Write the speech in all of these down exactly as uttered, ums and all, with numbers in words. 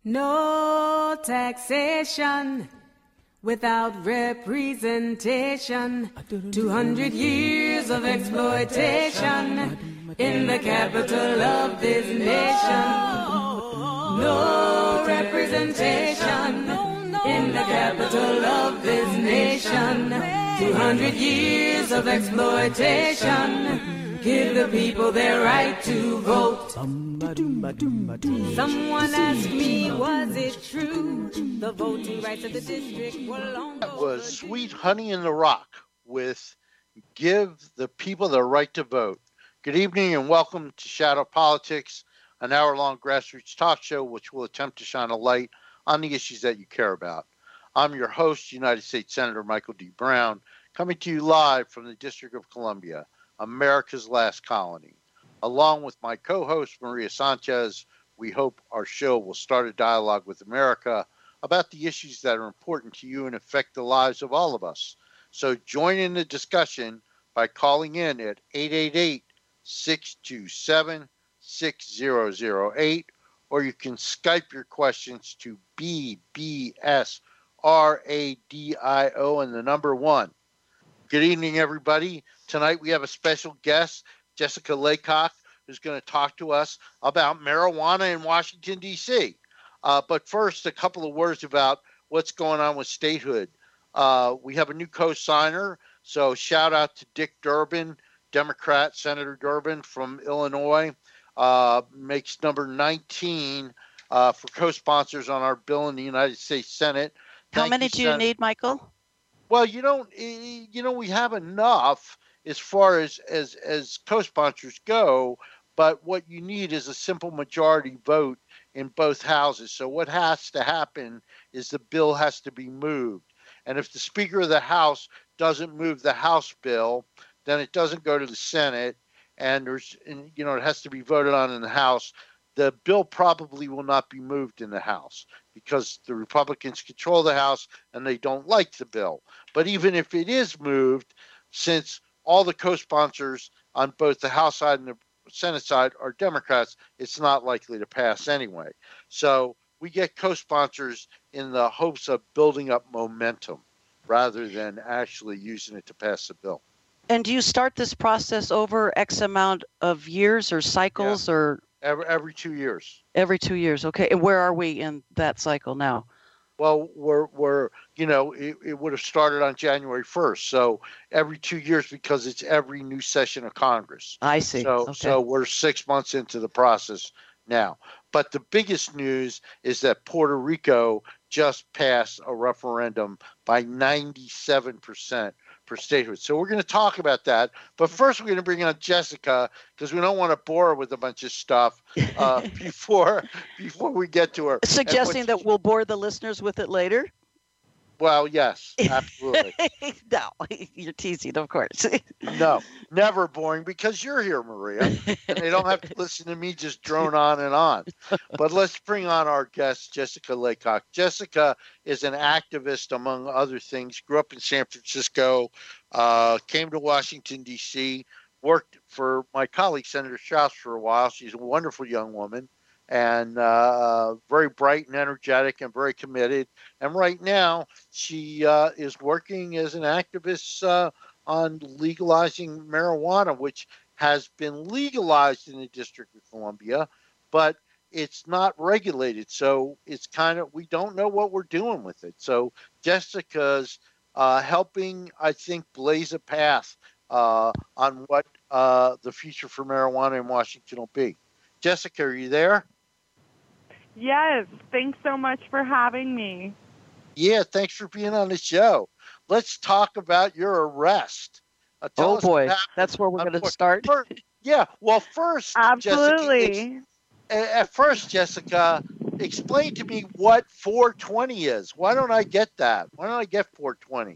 No taxation without representation. Two hundred years of exploitation in the capital of this nation. No representation in the capital of this nation. Two hundred years of exploitation. Give the people their right to vote. Someone asked me, was it true? The voting rights of the district were long That was Sweet Honey in the Rock with Give the People the Right to Vote. Good evening and welcome to Shadow Politics, an hour-long grassroots talk show which will attempt to shine a light on the issues that you care about. I'm your host, United States Senator Michael D. Brown, coming to you live from the District of Columbia, America's last colony. Along with my co-host, Maria Sanchez, we hope our show will start a dialogue with America about the issues that are important to you and affect the lives of all of us. So join in the discussion by calling in at eight eight eight, six two seven, six zero zero eight, or you can Skype your questions to B B S R A D I O and the number one. Good evening, everybody. Tonight we have a special guest, Jessica Laycock, who's going to talk to us about marijuana in Washington, D C Uh, but first, a couple of words about what's going on with statehood. Uh, we have a new co-signer, so shout out to Dick Durbin, Democrat, Senator Durbin from Illinois, uh, makes number nineteen uh, for co-sponsors on our bill in the United States Senate. How Thank many you, do you Sen- need, Michael? Well, you don't, you know, we have enough as far as, as, as co-sponsors go, but what you need is a simple majority vote in both houses. So what has to happen is the bill has to be moved. And if the Speaker of the House doesn't move the House bill, then it doesn't go to the Senate, and there's, and, you know, it has to be voted on in the House. The bill probably will not be moved in the House because the Republicans control the House and they don't like the bill. But even if it is moved, since all the co-sponsors on both the House side and the Senate side are Democrats, it's not likely to pass anyway. So we get co-sponsors in the hopes of building up momentum rather than actually using it to pass the bill. And do you start this process over X amount of years or cycles Yeah. or? Every, every two years. Every two years. Okay. And where are we in that cycle now? Well, we're, we're you know, it, it would have started on January first. So every two years because it's every new session of Congress. I see. So, okay. so we're six months into the process now. But the biggest news is that Puerto Rico just passed a referendum by ninety-seven percent for statehood. So we're going to talk about that. But first, we're going to bring on Jessica because we don't want to bore her with a bunch of stuff uh, before before we get to her. Suggesting that we'll bore the listeners with it later? Well, yes, absolutely. No, you're teasing, of course. No, never boring because you're here, Maria, and they don't have to listen to me just drone on and on. But let's bring on our guest, Jessica Laycock. Jessica is an activist, among other things, grew up in San Francisco, uh, came to Washington, D C, worked for my colleague, Senator Strauss, for a while. She's a wonderful young woman and uh, very bright and energetic and very committed. And right now, she uh, is working as an activist uh, on legalizing marijuana, which has been legalized in the District of Columbia, but it's not regulated. So it's kind of, we don't know what we're doing with it. So Jessica's uh, helping, I think, blaze a path uh, on what uh, the future for marijuana in Washington will be. Jessica, are you there? Yes, thanks so much for having me. Yeah, thanks for being on the show. Let's talk about your arrest. Uh, oh, boy. That's where we're going to start. First, yeah. Well, first, Absolutely. Jessica, ex- at first, Jessica, explain to me what four twenty is. Why don't I get that? Why don't I get four twenty?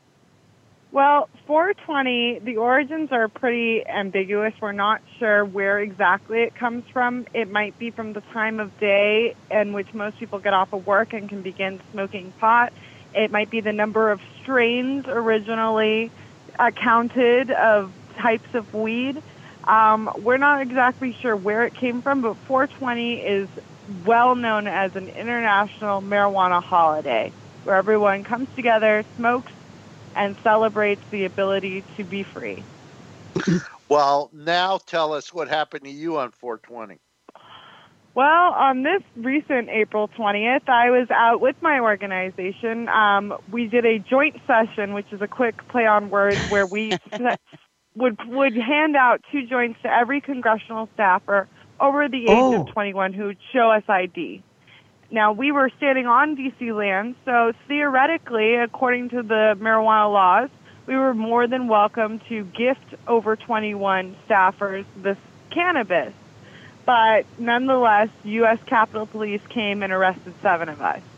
Well, four twenty, the origins are pretty ambiguous. We're not sure where exactly it comes from. It might be from the time of day in which most people get off of work and can begin smoking pot. It might be the number of strains originally uh, counted of types of weed. Um, we're not exactly sure where it came from, but four twenty is well known as an international marijuana holiday, where everyone comes together, smokes, and celebrates the ability to be free. Well, now tell us what happened to you on four twenty. Well, on this recent April twentieth, I was out with my organization. Um, we did a joint session, which is a quick play on words, where we would would hand out two joints to every congressional staffer over the age Oh. of twenty-one who would show us I D. Now, we were standing on D C land, so theoretically, according to the marijuana laws, we were more than welcome to gift over twenty-one staffers this cannabis. But nonetheless, U S Capitol Police came and arrested seven of us.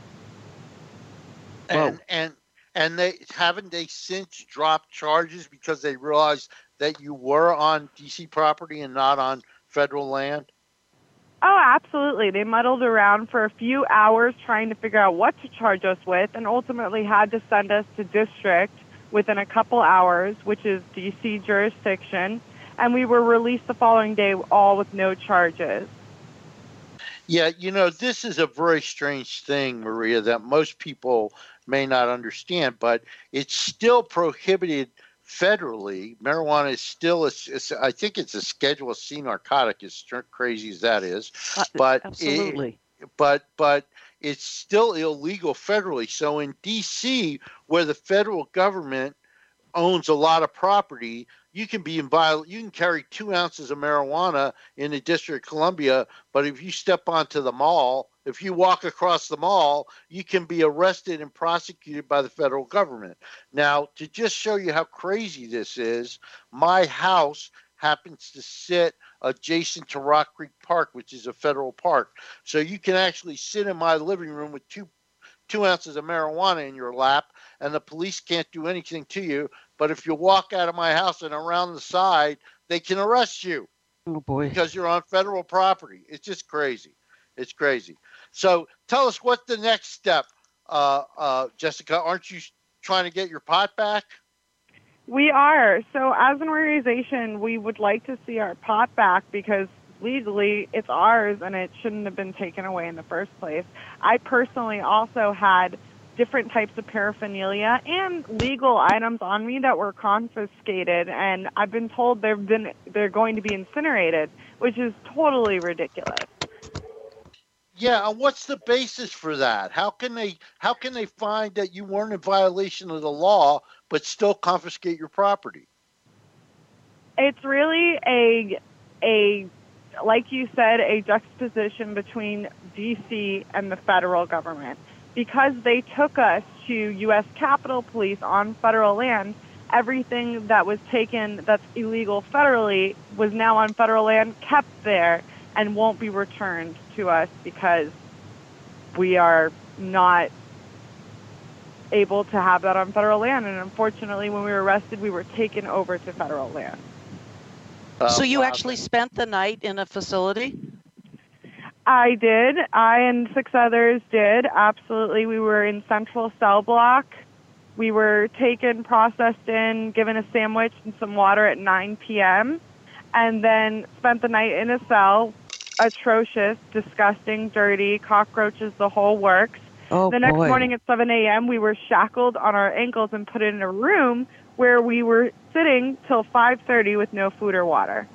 And and and they haven't they since dropped charges because they realized that you were on D C property and not on federal land? Oh, absolutely. They muddled around for a few hours trying to figure out what to charge us with, and ultimately had to send us to district within a couple hours, which is D C jurisdiction, and we were released the following day, all with no charges. Yeah, you know, this is a very strange thing, Maria, that most people may not understand, but it's still prohibited federally. Marijuana is still, a, it's- I think it's a Schedule C narcotic, as crazy as that is. Uh, But it- Absolutely. but but it's still illegal federally. So in D C, where the federal government owns a lot of property, you can be in viol- you can carry two ounces of marijuana in the District of Columbia, but if you step onto the mall, if you walk across the mall, you can be arrested and prosecuted by the federal government. Now, to just show you how crazy this is, my house happens to sit adjacent to Rock Creek Park, which is a federal park. So you can actually sit in my living room with two two ounces of marijuana in your lap, and the police can't do anything to you. But if you walk out of my house and around the side, they can arrest you Oh boy. because you're on federal property. It's just crazy. It's crazy. So tell us what the next step, uh, uh, Jessica. Aren't you trying to get your pot back? We are. So as an organization, we would like to see our pot back because legally it's ours and it shouldn't have been taken away in the first place. I personally also had different types of paraphernalia and legal items on me that were confiscated, and I've been told they've been they're going to be incinerated, which is totally ridiculous. Yeah, and what's the basis for that? How can they how can they find that you weren't in violation of the law but still confiscate your property? It's really a a like you said, a juxtaposition between D C and the federal government. Because they took us to U S Capitol Police on federal land, everything that was taken that's illegal federally was now on federal land, kept there, and won't be returned to us because we are not able to have that on federal land. And unfortunately, when we were arrested, we were taken over to federal land. Uh, So you wow. actually spent the night in a facility? I did. I and six others did. Absolutely. We were in Central Cell Block. We were taken, processed in, given a sandwich and some water at nine p.m., and then spent the night in a cell. Atrocious, disgusting, dirty, cockroaches, the whole works. Oh The next boy. morning at seven a.m., we were shackled on our ankles and put in a room where we were sitting till five thirty with no food or water.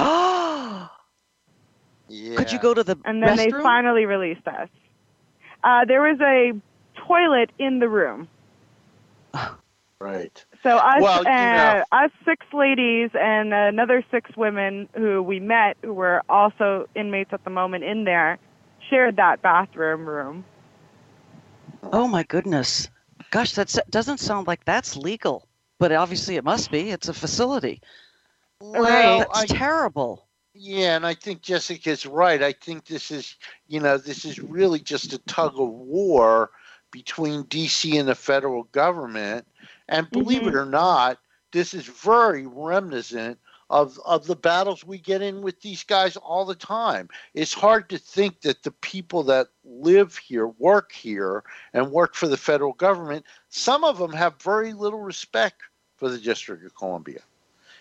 Yeah. Could you go to the And then they restroom? finally released us. Uh, there was a toilet in the room. Right. So us, Well, you uh, know- us six ladies and another six women who we met, who were also inmates at the moment in there, shared that bathroom room. Oh my goodness. Gosh, that s- doesn't sound like that's legal, but obviously it must be. It's a facility. Well, That's I, terrible. yeah, and I think Jessica's right. I think this is, you know, this is really just a tug of war between D C and the federal government. And believe Mhm. it or not, this is very reminiscent of of the battles we get in with these guys all the time. It's hard to think that the people that live here, work here, and work for the federal government, some of them have very little respect for the District of Columbia.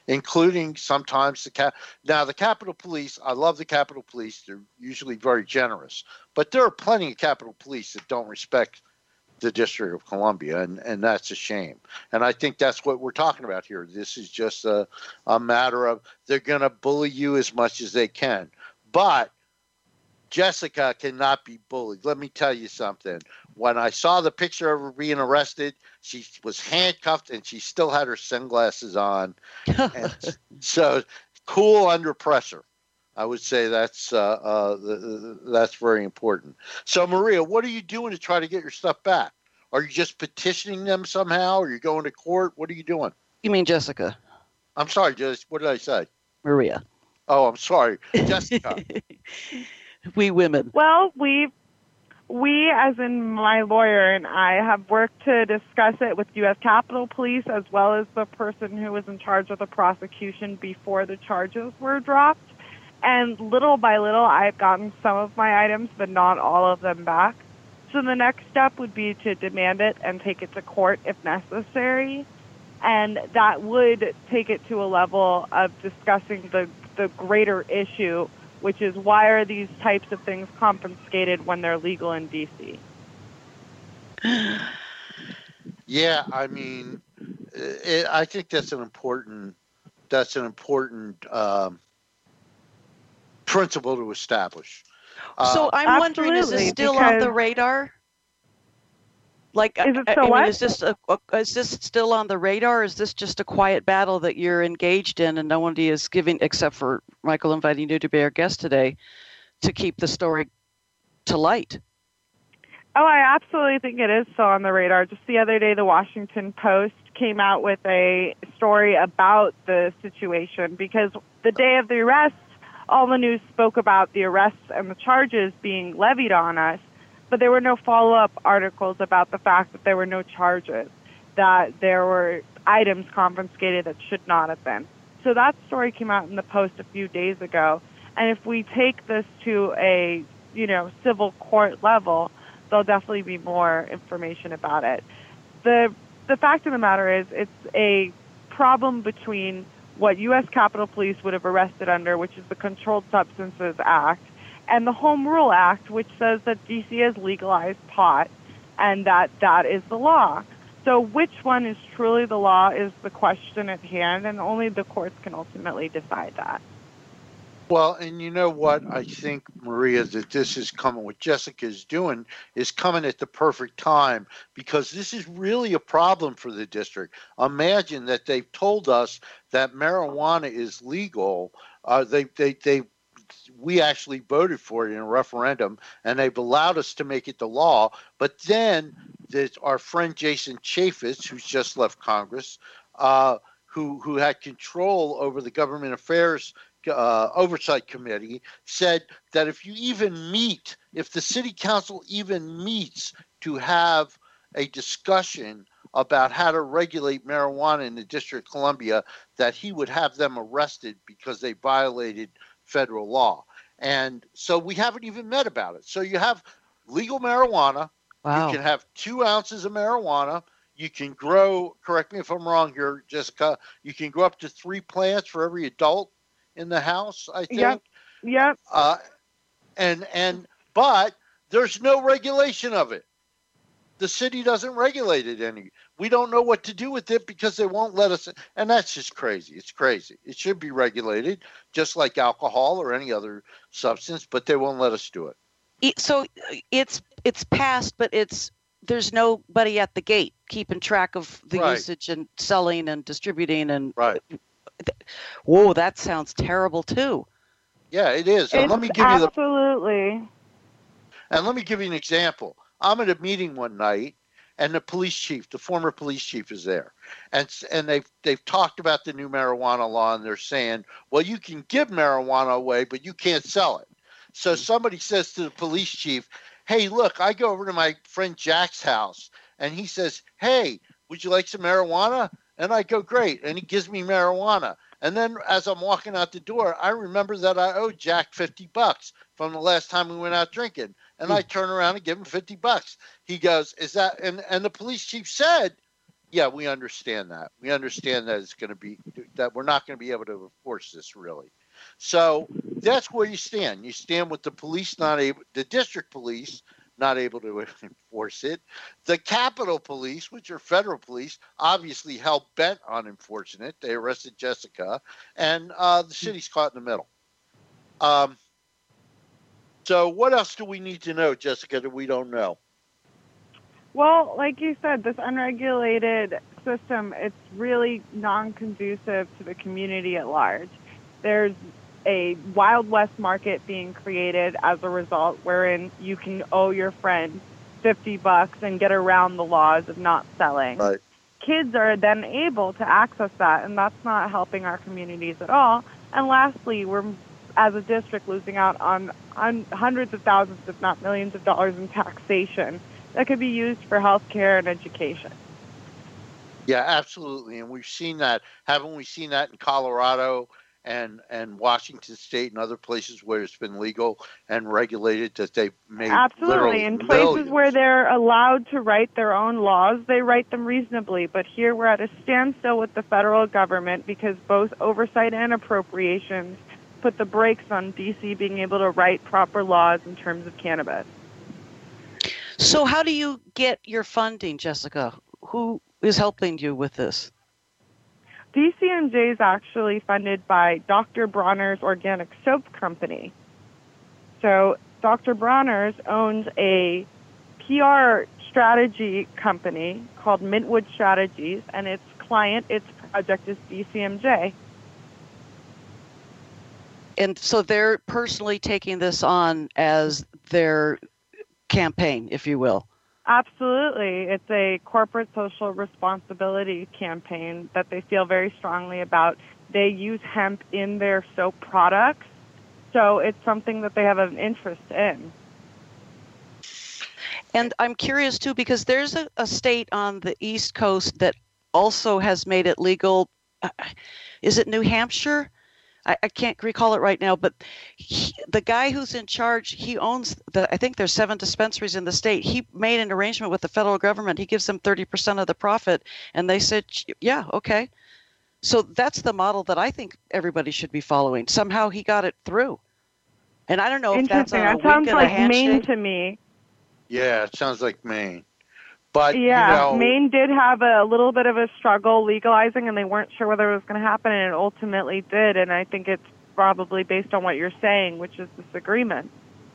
including sometimes the cap. Now, the Capitol Police, I love the Capitol Police. They're usually very generous. But there are plenty of Capitol Police that don't respect the District of Columbia, and, and that's a shame. And I think that's what we're talking about here. This is just a, a matter of they're going to bully you as much as they can. But Jessica cannot be bullied. Let me tell you something. When I saw the picture of her being arrested, she was handcuffed and she still had her sunglasses on. And so cool under pressure. I would say that's uh, uh, the, the, that's very important. So, Maria, what are you doing to try to get your stuff back? Are you just petitioning them somehow? Are you going to court? What are you doing? You mean Jessica? I'm sorry, Jess. What did I say? Maria. Oh, I'm sorry. Jessica. We women. Well, we, we, as in my lawyer and I, have worked to discuss it with U S Capitol Police as well as the person who was in charge of the prosecution before the charges were dropped. And little by little, I've gotten some of my items, but not all of them back. So the next step would be to demand it and take it to court if necessary. And that would take it to a level of discussing the, the greater issue, which is why are these types of things confiscated when they're legal in D C? Yeah, I mean, it, I think that's an important, that's an important um, principle to establish. So Uh, I'm wondering, is this absolutely, still on the because- radar? Like, Is it I, I still mean, what? is this a, a- is this still on the radar? Or is this just a quiet battle that you're engaged in, and no one is giving, except for Michael inviting you to be our guest today, to keep the story to light? Oh, I absolutely think it is still on the radar. Just the other day, the Washington Post came out with a story about the situation because the day of the arrest, all the news spoke about the arrests and the charges being levied on us, but there were no follow-up articles about the fact that there were no charges, that there were items confiscated that should not have been. So that story came out in the Post a few days ago, and if we take this to a, you know, civil court level, there'll definitely be more information about it. The the fact of the matter is it's a problem between what U S Capitol Police would have arrested under, which is the Controlled Substances Act, and the Home Rule Act, which says that D C has legalized pot and that that is the law. So which one is truly the law is the question at hand, and only the courts can ultimately decide that. Well, and you know what? I think, Maria, that this is coming, what Jessica is doing is coming at the perfect time because this is really a problem for the district. Imagine that they've told us that marijuana is legal. Uh, they, they, they, we actually voted for it in a referendum, and they've allowed us to make it the law. But then there's our friend Jason Chaffetz, who's just left Congress, uh, who who had control over the government affairs Uh, oversight committee, said that if you even meet, if the city council even meets to have a discussion about how to regulate marijuana in the District of Columbia, that he would have them arrested because they violated federal law. And so we haven't even met about it. So you have legal marijuana. Wow. You can have two ounces of marijuana. You can grow, correct me if I'm wrong here, Jessica, you can grow up to three plants for every adult in the house, I think. Yep. Yep. Uh, and and but there's no regulation of it. The city doesn't regulate it any. We don't know what to do with it because they won't let us. And that's just crazy. It's crazy. It should be regulated just like alcohol or any other substance, but they won't let us do it. E- So it's it's passed, but it's there's nobody at the gate keeping track of the Right. usage and selling and distributing and Right. whoa, that sounds terrible too. Yeah, it is. And It's let me give you the absolutely. And let me give you an example. I'm at a meeting one night, and the police chief, the former police chief, is there, and and they've they've talked about the new marijuana law, and they're saying, well, you can give marijuana away, but you can't sell it. So somebody says to the police chief, hey, look, I go over to my friend Jack's house, and he says, hey, would you like some marijuana? And I go, great, and he gives me marijuana. And then as I'm walking out the door, I remember that I owed Jack fifty bucks from the last time we went out drinking. And I turn around and give him fifty bucks. He goes, is that, and, and the police chief said, Yeah, we understand that. We understand that it's going to be that we're not going to be able to enforce this really. So that's where you stand. You stand with the police not able, the district police not able to enforce it. The Capitol Police, which are federal police, obviously hell bent on enforcing it. They arrested Jessica, and uh, the city's caught in the middle. Um, so what else do we need to know, Jessica, that we don't know? Well, like you said, this unregulated system, it's really non-conducive to the community at large. There's a Wild West market being created as a result, wherein you can owe your friend fifty bucks and get around the laws of not selling. Right. Kids are then able to access that, and that's not helping our communities at all. And lastly, we're, as a district, losing out on, on hundreds of thousands, if not millions of dollars in taxation that could be used for health care and education. Yeah, absolutely. And we've seen that. Haven't we seen that in Colorado and, and Washington State and other places where it's been legal and regulated that they've made Absolutely. In places millions. Where they're allowed to write their own laws, they write them reasonably. But here we're at a standstill with the federal government because both oversight and appropriations put the brakes on D C being able to write proper laws in terms of cannabis. So how do you get your funding, Jessica? Who is helping you with this? D C M J is actually funded by Doctor Bronner's Organic Soap Company. So Doctor Bronner's owns a P R strategy company called Mintwood Strategies, and its client, its project is D C M J. And so they're personally taking this on as their campaign, if you will. Absolutely. It's a corporate social responsibility campaign that they feel very strongly about. They use hemp in their soap products, so it's something that they have an interest in. And I'm curious, too, because there's a, a state on the East Coast that also has made it legal. Uh, is it New Hampshire? I, I can't recall it right now, but he, the guy who's in charge, he owns the, I think there's seven dispensaries in the state. He made an arrangement with the federal government. He gives them thirty percent of the profit. And they said, yeah, okay. So that's the model that I think everybody should be following. Somehow he got it through. And I don't know if that's on a That sounds wink and like a handshake. Maine to me. Yeah, it sounds like Maine. But, yeah, you know, Maine did have a little bit of a struggle legalizing, and they weren't sure whether it was going to happen, and it ultimately did. And I think it's probably based on what you're saying, which is this agreement.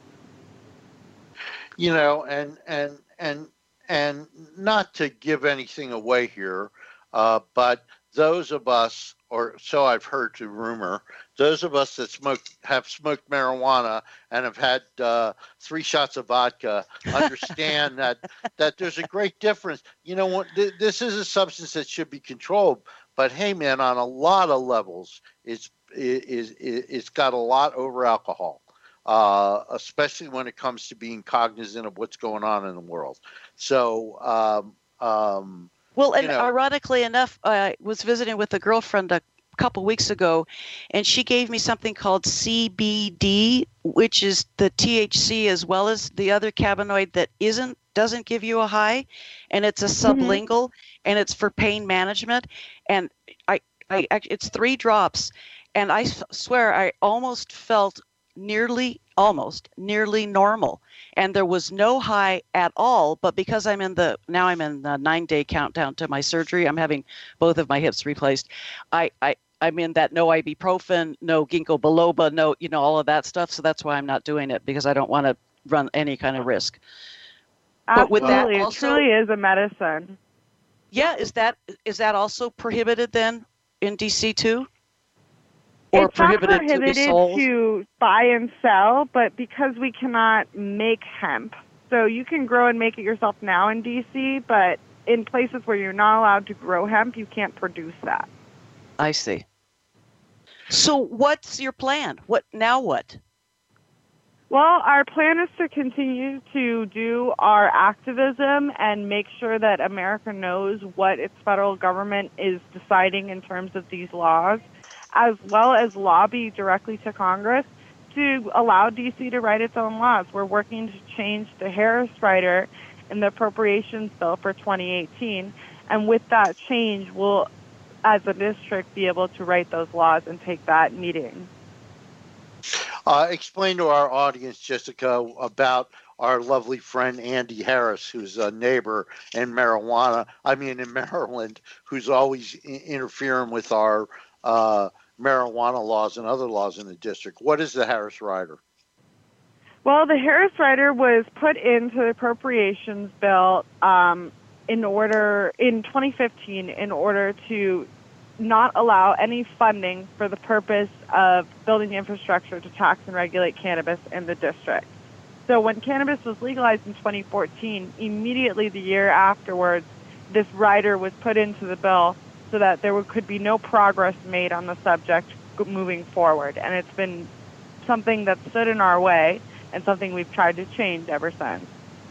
You know, and and and and not to give anything away here, uh, but those of us, or so I've heard to rumor, those of us that smoke have smoked marijuana and have had uh, three shots of vodka understand that that there's a great difference. You know, what, th- this is a substance that should be controlled, but hey, man, on a lot of levels, it's it, it, it's got a lot over alcohol. Uh, especially when it comes to being cognizant of what's going on in the world. So, um, um, well, and you know, ironically enough, I was visiting with a girlfriend a couple weeks ago, and she gave me something called C B D, which is the T H C as well as the other cannabinoid that isn't doesn't give you a high, and it's a sublingual, mm-hmm. and it's for pain management, and I, I, it's three drops, and I swear I almost felt nearly almost nearly normal, and there was no high at all. But because I'm in the now I'm in the nine day countdown to my surgery, I'm having both of my hips replaced. I, I I'm in that no ibuprofen, no ginkgo biloba, no, you know, all of that stuff. So that's why I'm not doing it, because I don't want to run any kind of risk. Absolutely. But with that also, it truly is a medicine. Yeah, is that is that also prohibited then in D C too? Or it's not prohibited, prohibited to, be sold? to buy and sell, but because we cannot make hemp, so you can grow and make it yourself now in D C, but in places where you're not allowed to grow hemp, you can't produce that. I see. So what's your plan? What now what? Well, our plan is to continue to do our activism and make sure that America knows what its federal government is deciding in terms of these laws, as well as lobby directly to Congress to allow D C to write its own laws. We're working to change the Harris rider in the appropriations bill for twenty eighteen, And with that change, we'll, as a district, be able to write those laws and take that meeting. Uh, explain to our audience, Jessica, about our lovely friend Andy Harris, who's a neighbor in marijuana, I mean in Maryland, who's always I- interfering with our uh, marijuana laws and other laws in the district. What is the Harris Rider? Well, the Harris Rider was put into the appropriations bill um, in order in twenty fifteen in order to not allow any funding for the purpose of building infrastructure to tax and regulate cannabis in the district. So when cannabis was legalized in twenty fourteen, immediately the year afterwards, this rider was put into the bill so that there could be no progress made on the subject moving forward. And it's been something that stood in our way and something we've tried to change ever since.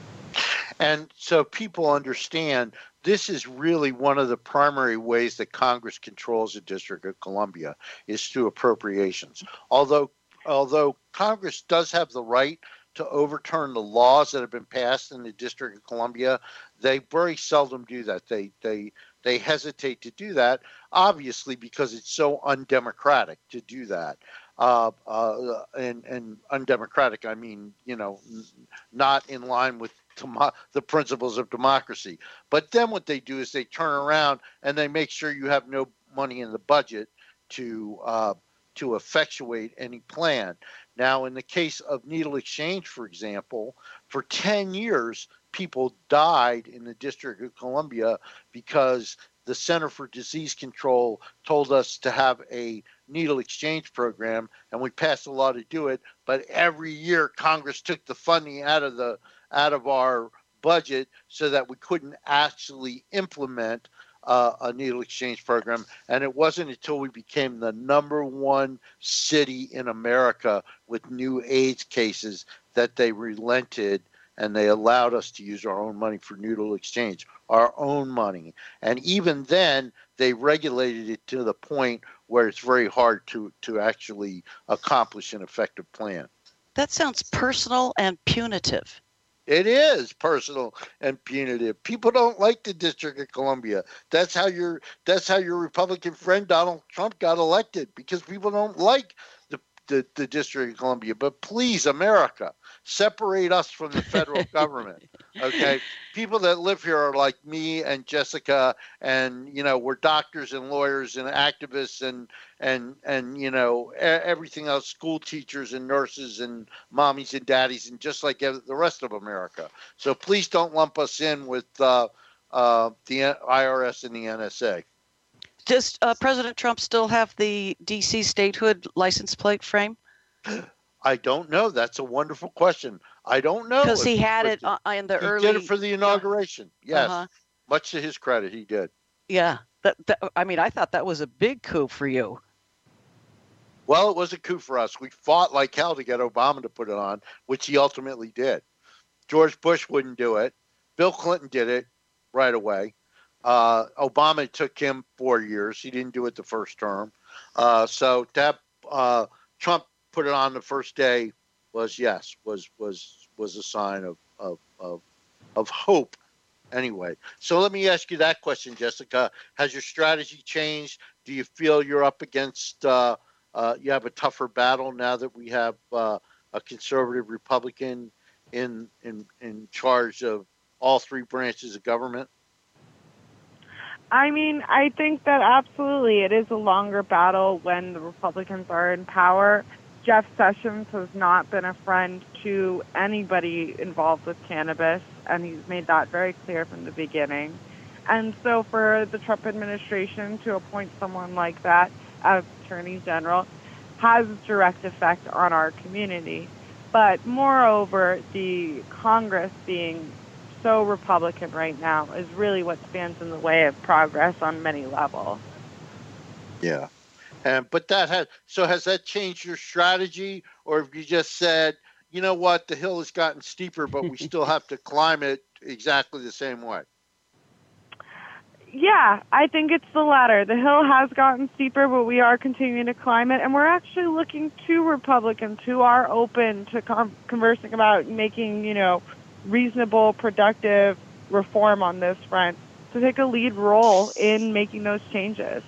And so people understand this is really one of the primary ways that Congress controls the District of Columbia is through appropriations. Although, although Congress does have the right to overturn the laws that have been passed in the District of Columbia, they very seldom do that. They they they hesitate to do that, obviously because it's so undemocratic to do that. Uh, uh, and, and undemocratic, I mean, you know, n- not in line with demo- the principles of democracy. But then what they do is they turn around and they make sure you have no money in the budget to uh, to effectuate any plan. Now, in the case of needle exchange, for example, for ten years, people died in the District of Columbia because the Center for Disease Control told us to have a needle exchange program, and we passed a law to do it. But every year, Congress took the funding out of the out of our budget so that we couldn't actually implement uh, a needle exchange program. And it wasn't until we became the number one city in America with new AIDS cases that they relented and they allowed us to use our own money for needle exchange, our own money. And even then, they regulated it to the point where it's very hard to, to actually accomplish an effective plan. That sounds personal and punitive. It is personal and punitive. People don't like the District of Columbia. That's how your that's how your Republican friend Donald Trump got elected, because people don't like the the, the District of Columbia. But please, America, separate us from the federal government. Okay, people that live here are like me and Jessica, and you know we're doctors and lawyers and activists and and and you know everything else, school teachers and nurses and mommies and daddies, and just like the rest of America. So please don't lump us in with uh, uh, the I R S and the N S A. Does uh, President Trump still have the D C statehood license plate frame? I don't know. That's a wonderful question. I don't know. Because he had it uh, in the he early... He did it for the inauguration. Yes. Uh-huh. Much to his credit, he did. Yeah. That, that, I mean, I thought that was a big coup for you. Well, it was a coup for us. We fought like hell to get Obama to put it on, which he ultimately did. George Bush wouldn't do it. Bill Clinton did it right away. Uh, Obama took him four years. He didn't do it the first term. Uh, so that uh, Trump put it on the first day was yes was was was a sign of of of, of hope. Anyway, so let me ask you that question, Jessica. Has your strategy changed? Do you feel you're up against uh, uh, you have a tougher battle now that we have uh, a conservative Republican in in in charge of all three branches of government? I mean, I think that absolutely it is a longer battle when the Republicans are in power. Jeff Sessions has not been a friend to anybody involved with cannabis, and he's made that very clear from the beginning. And so for the Trump administration to appoint someone like that as Attorney General has a direct effect on our community. But moreover, the Congress being so Republican right now is really what stands in the way of progress on many levels. Yeah. And but that has so has that changed your strategy, or have you just said, you know what, the hill has gotten steeper, but we still have to climb it exactly the same way? Yeah, I think it's the latter. The hill has gotten steeper, but we are continuing to climb it, and we're actually looking to Republicans who are open to com- conversing about making, you know, reasonable, productive reform on this front to take a lead role in making those changes.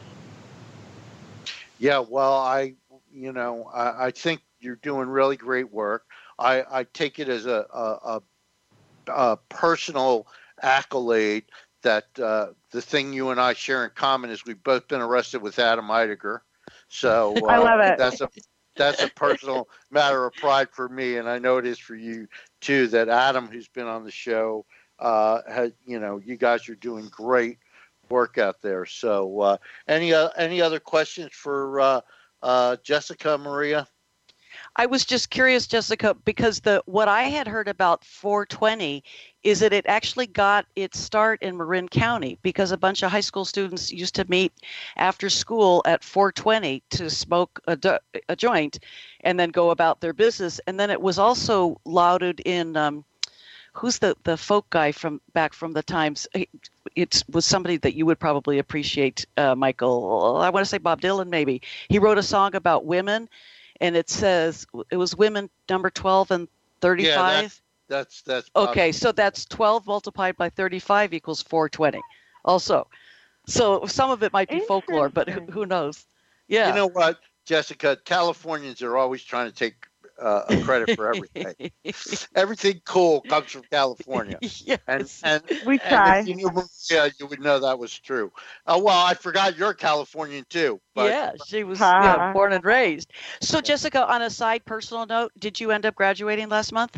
Yeah, well, I, you know, I, I think you're doing really great work. I, I take it as a, a, a, a personal accolade that uh, the thing you and I share in common is we've both been arrested with Adam Eidegger. So uh, I love it. That's a that's a personal matter of pride for me, and I know it is for you too. That Adam, who's been on the show, uh, has, you know, you guys are doing great work out there. So, uh, any uh, any other questions for uh, uh, Jessica, Maria? I was just curious, Jessica, because the what I had heard about four twenty is that it actually got its start in Marin County because a bunch of high school students used to meet after school at four twenty to smoke a, do- a joint and then go about their business. And then it was also lauded in, um, who's the, the folk guy from back from the times? It was somebody that you would probably appreciate, uh, Michael. I want to say Bob Dylan, maybe. He wrote a song about women. And it says it was women number twelve and thirty-five. Yeah, that's that's, that's okay. So that's twelve multiplied by thirty-five equals four twenty. Also, so some of it might be folklore, but who, who knows? Yeah. You know what, Jessica? Californians are always trying to take uh, credit for everything. Everything cool comes from California. Yes. And, and we try. And if you knew Maria, you would know that was true. Uh, well, I forgot you're Californian too. But, yeah, she was uh, yeah, born and raised. So, Jessica, on a side personal note, did you end up graduating last month?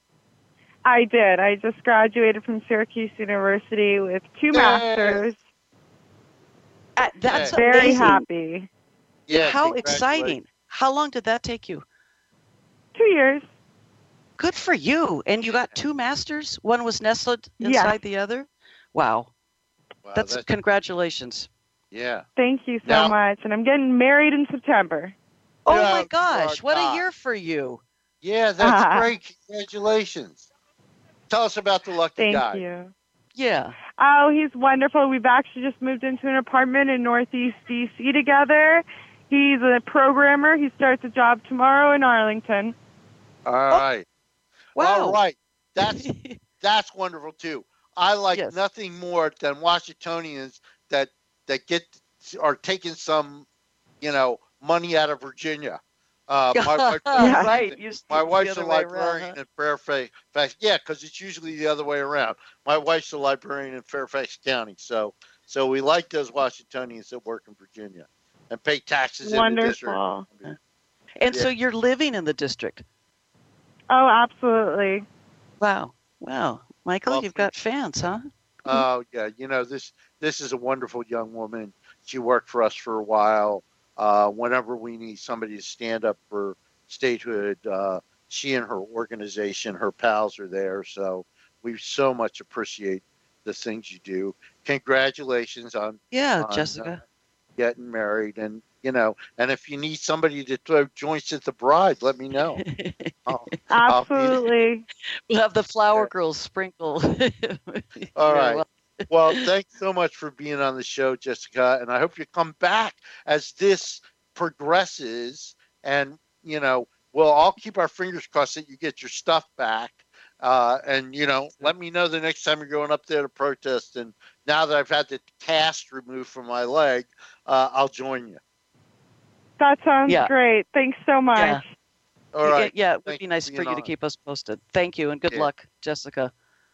I did. I just graduated from Syracuse University with two masters. Uh, that's very amazing. happy. Yeah. How exciting! How long did that take you? Two years. Good for you. And you got two masters? One was nestled inside yeah. the other? Wow. Wow that's, that's congratulations. Yeah. Thank you so now, much. And I'm getting married in September. Oh yeah, my gosh. What God. a year for you. Yeah, that's uh, great. Congratulations. Tell us about the lucky thank guy. Thank you. Yeah. Oh, he's wonderful. We've actually just moved into an apartment in Northeast D C together. He's a programmer. He starts a job tomorrow in Arlington. All right. Oh, wow. All right. That's that's wonderful too. I like yes. nothing more than Washingtonians that that get are taking some, you know, money out of Virginia. Uh, my wife, yeah. right. You, my wife's a librarian around, huh? in Fairfax. Yeah, because it's usually the other way around. My wife's a librarian in Fairfax County, so so we like those Washingtonians that work in Virginia and pay taxes Wonderful. in the district. And yeah. so you're living in the district. Oh, absolutely. Wow. Wow. Michael, well, you've got fans, huh? Oh, yeah. You know, this this is a wonderful young woman. She worked for us for a while. Uh, whenever we need somebody to stand up for statehood, uh, she and her organization, her pals are there. So we so much appreciate the things you do. Congratulations on, yeah, on, Jessica. Uh, getting married. And, you know, and if you need somebody to throw joints at the bride, let me know. I'll, Absolutely. We'll have the flower girls sprinkle. All right. Well. Well, thanks so much for being on the show, Jessica. And I hope you come back as this progresses. And, you know, we'll all keep our fingers crossed that you get your stuff back. Uh, and, you know, let me know the next time you're going up there to protest. And now that I've had the cast removed from my leg, uh, I'll join you. That sounds yeah. great. Thanks so much. Yeah. All right. Yeah, it would Thanks be nice for, for you on. to keep us posted. Thank you, and good yeah. luck, Jessica.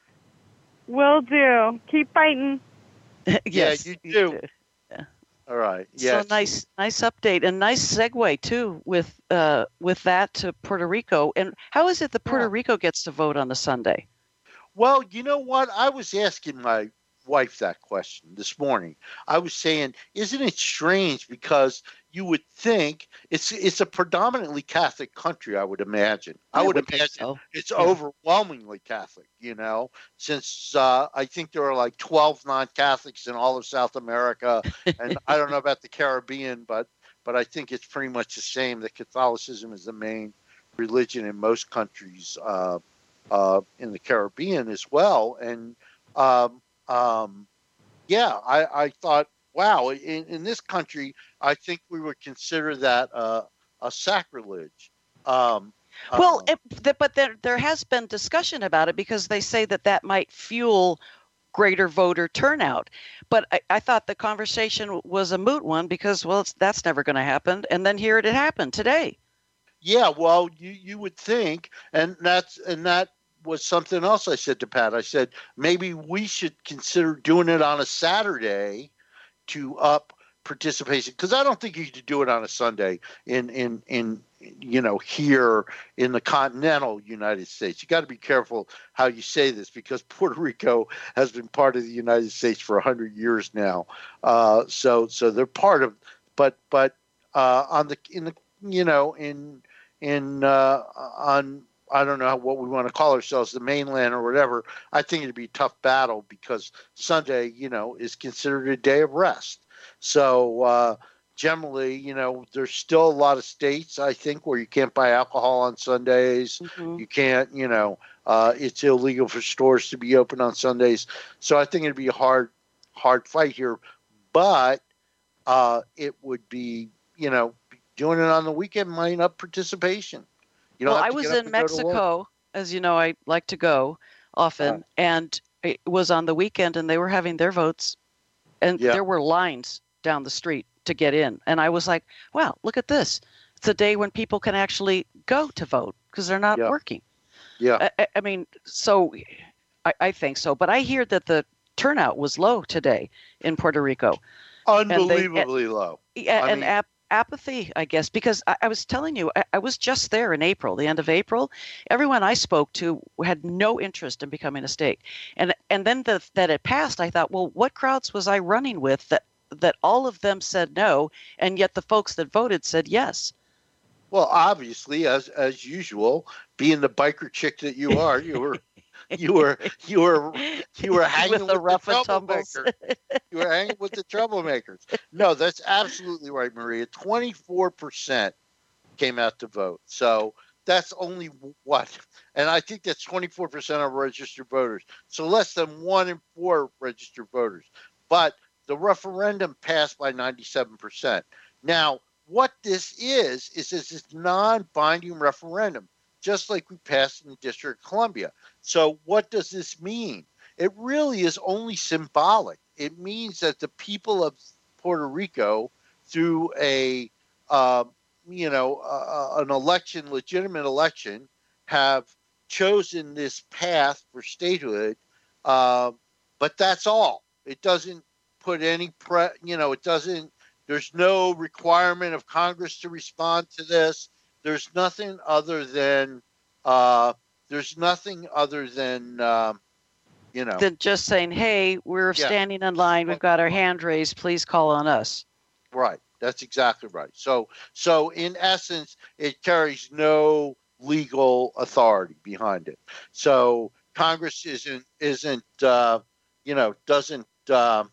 Will do. Keep fighting. yes, yeah, you do. You do. Yeah. All right. Yes. So nice, nice update and nice segue too with uh, with that to Puerto Rico. And how is it that Puerto yeah. Rico gets to vote on the Sunday? Well, you know what? I was asking my wife that question this morning. I was saying, isn't it strange because you would think it's it's a predominantly Catholic country, I would imagine. I, I would, would imagine so. It's yeah. overwhelmingly Catholic, you know, since uh, I think there are like twelve non-Catholics in all of South America. And I don't know about the Caribbean, but but I think it's pretty much the same, that Catholicism is the main religion in most countries uh, uh, in the Caribbean as well. And um, um, yeah, I, I thought, wow, in, in this country, I think we would consider that uh, a sacrilege. Um, well, uh, it, but there there has been discussion about it because they say that that might fuel greater voter turnout. But I, I thought the conversation was a moot one because, well, it's, that's never going to happen. And then here it happened today. Yeah, well, you, you would think, and that's and that was something else I said to Pat. I said maybe we should consider doing it on a Saturday to up participation, because I don't think you could do it on a Sunday in in in you know here in the continental United States. You got to be careful how you say this, because Puerto Rico has been part of the United States for a hundred years now. Uh, so so they're part of, but but uh, on the in the you know in in uh, on I don't know what we want to call ourselves, the mainland or whatever. I think it'd be a tough battle because Sunday, you know, is considered a day of rest. So uh, generally, you know, there's still a lot of states, I think, where you can't buy alcohol on Sundays. Mm-hmm. You can't, you know, uh, it's illegal for stores to be open on Sundays. So I think it'd be a hard, hard fight here. But uh, it would be, you know, doing it on the weekend might up participation. You well, I was in Mexico, as you know, I like to go often, yeah. and it was on the weekend, and they were having their votes, and yeah. there were lines down the street to get in. And I was like, wow, look at this. It's a day when people can actually go to vote because they're not yeah. working. Yeah. I, I mean, so I, I think so. But I hear that the turnout was low today in Puerto Rico. Unbelievably they, low. Yeah, and ap- apathy, I guess, because I, I was telling you, I, I was just there in April, the end of April. Everyone I spoke to had no interest in becoming a state. And and then the, that it passed, I thought, well, what crowds was I running with that, that all of them said no, and yet the folks that voted said yes? Well, obviously, as as usual, being the biker chick that you are, you were you were you were you were hanging with the, with rough the troublemakers. You were hanging with the troublemakers. No, that's absolutely right, Maria. twenty-four percent came out to vote. So that's only what? And I think that's twenty-four percent of registered voters. So less than one in four registered voters. But the referendum passed by ninety-seven percent. Now, what this is, is this is non-binding referendum, just like we passed in the District of Columbia. So what does this mean? It really is only symbolic. It means that the people of Puerto Rico, through a, uh, you know, uh, an election, legitimate election, have chosen this path for statehood. Uh, but that's all. It doesn't put any, pre- you know, it doesn't, there's no requirement of Congress to respond to this. There's nothing other than, uh, there's nothing other than, um, you know. Than just saying, hey, we're yeah. standing in line. We've got our hand raised. Please call on us. Right. That's exactly right. So, so in essence, it carries no legal authority behind it. So Congress isn't, isn't, uh, you know, doesn't, uh,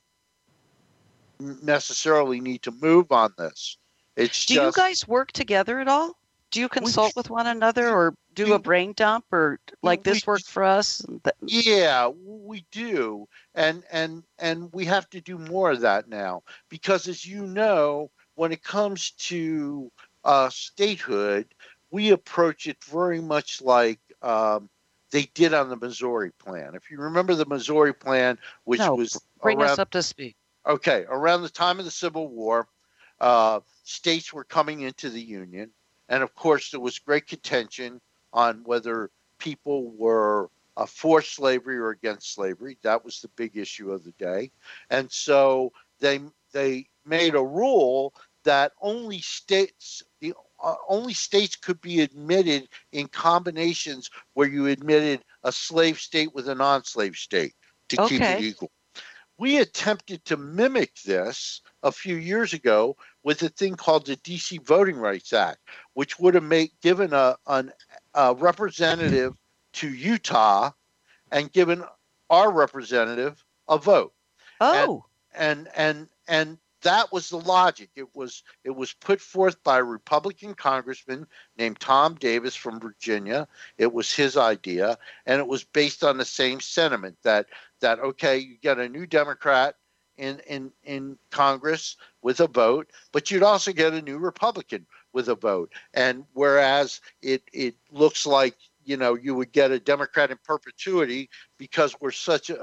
necessarily need to move on this. It's do just, you guys work together at all? Do you consult we, with one another or do we, a brain dump or like this we, worked for us? Yeah, we do. And and and we have to do more of that now because, as you know, when it comes to uh, statehood, we approach it very much like um, they did on the Missouri Plan. If you remember the Missouri Plan, which no, was bring around, us up to speed. Okay, around the time of the Civil War, uh, states were coming into the Union. And, of course, there was great contention on whether people were uh, for slavery or against slavery. That was the big issue of the day. And so they they made a rule that only states the uh, only states could be admitted in combinations where you admitted a slave state with a non-slave state to okay. keep it equal. We attempted to mimic this a few years ago with a thing called the D C Voting Rights Act, which would have made, given a, an, a representative to Utah and given our representative a vote. Oh, and and and, and that was the logic. It was it was put forth by a Republican congressman named Tom Davis from Virginia. It was his idea, and it was based on the same sentiment that that okay, you get a new Democrat in in in Congress with a vote, but you'd also get a new Republican with a vote. And whereas it it looks like, you know, you would get a Democrat in perpetuity because we're such a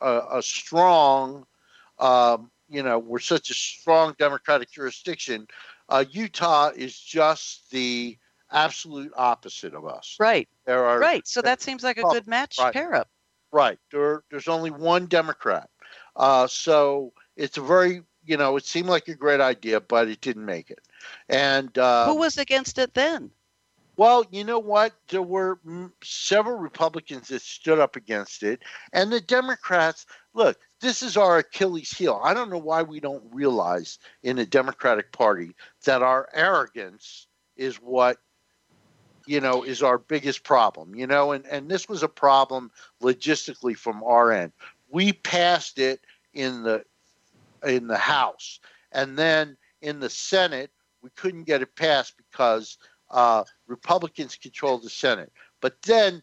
a, a strong, um, you know, we're such a strong Democratic jurisdiction. Uh, Utah is just the absolute opposite of us. Right. There are right. So that seems like a good match right. pair up. Right. There, there's only one Democrat. Uh, so it's a very, you know, it seemed like a great idea, but it didn't make it. And uh, who was against it then? Well, you know what? There were several Republicans that stood up against it. And the Democrats, look, this is our Achilles heel. I don't know why we don't realize in the Democratic Party that our arrogance is what, you know, is our biggest problem, you know, and, and this was a problem logistically from our end. We passed it in the in the House, and then in the Senate, we couldn't get it passed because uh, Republicans controlled the Senate. But then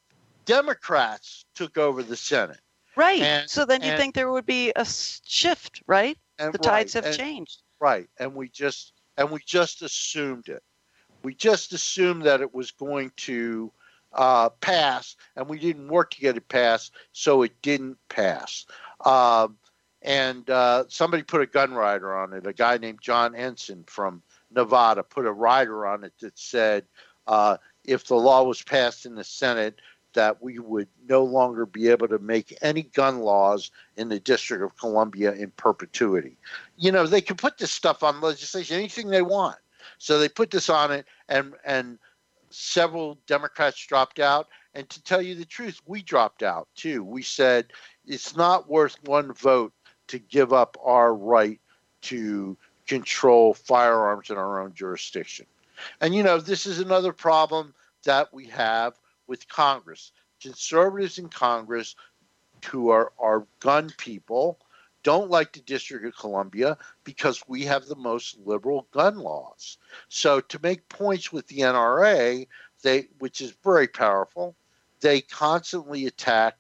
Democrats took over the Senate. Right. And, so then you and, think there would be a shift, right? And, the tides right, have and, changed. Right. And we just and we just assumed it. We just assumed that it was going to uh, pass, and we didn't work to get it passed, so it didn't pass. Um, and uh, somebody put a gun rider on it. A guy named John Ensign from Nevada put a rider on it that said uh, if the law was passed in the Senate, that we would no longer be able to make any gun laws in the District of Columbia in perpetuity. You know, they can put this stuff on legislation, anything they want. So they put this on it, and and several Democrats dropped out. And to tell you the truth, we dropped out too. We said it's not worth one vote to give up our right to control firearms in our own jurisdiction. And, you know, this is another problem that we have with Congress. Conservatives in Congress who are, are gun people don't like the District of Columbia because we have the most liberal gun laws. So to make points with the N R A, they, which is very powerful, they constantly attack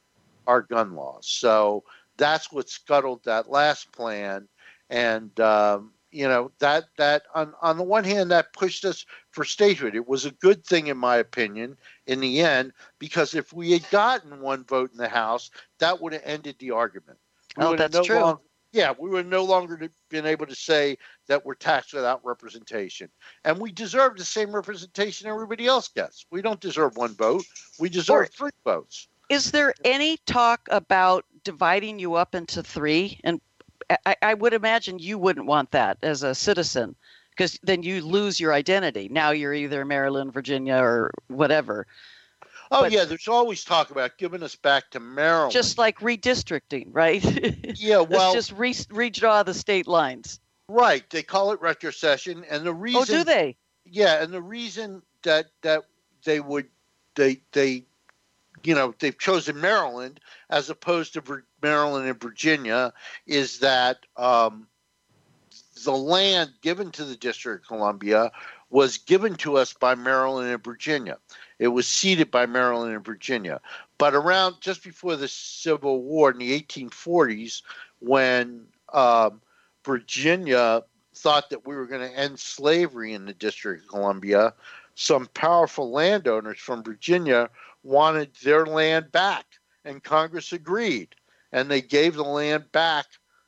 our gun laws. So that's what scuttled that last plan. And, um, you know, that, that on, on the one hand, that pushed us for statehood. It was a good thing, in my opinion, in the end, because if we had gotten one vote in the House, that would have ended the argument. We oh, that's no true. Longer, yeah, we would no longer been able to say that we're taxed without representation. And we deserve the same representation everybody else gets. We don't deserve one vote. We deserve Or, three votes. Is there any talk about dividing you up into three? And I, I would imagine you wouldn't want that as a citizen, because then you lose your identity. Now you're either Maryland, Virginia, or whatever. Oh, but yeah, there's always talk about giving us back to Maryland. Just like redistricting, right? Yeah, well. Let's just re- redraw the state lines. Right. They call it retrocession. And the reason. Oh, do they? Yeah, and the reason that that they would, they, they, you know, they've chosen Maryland as opposed to Maryland and Virginia is that um, the land given to the District of Columbia was given to us by Maryland and Virginia. It was ceded by Maryland and Virginia. But around just before the Civil War in the eighteen forties, when um, Virginia thought that we were going to end slavery in the District of Columbia, some powerful landowners from Virginia wanted their land back, and Congress agreed. And they gave the land back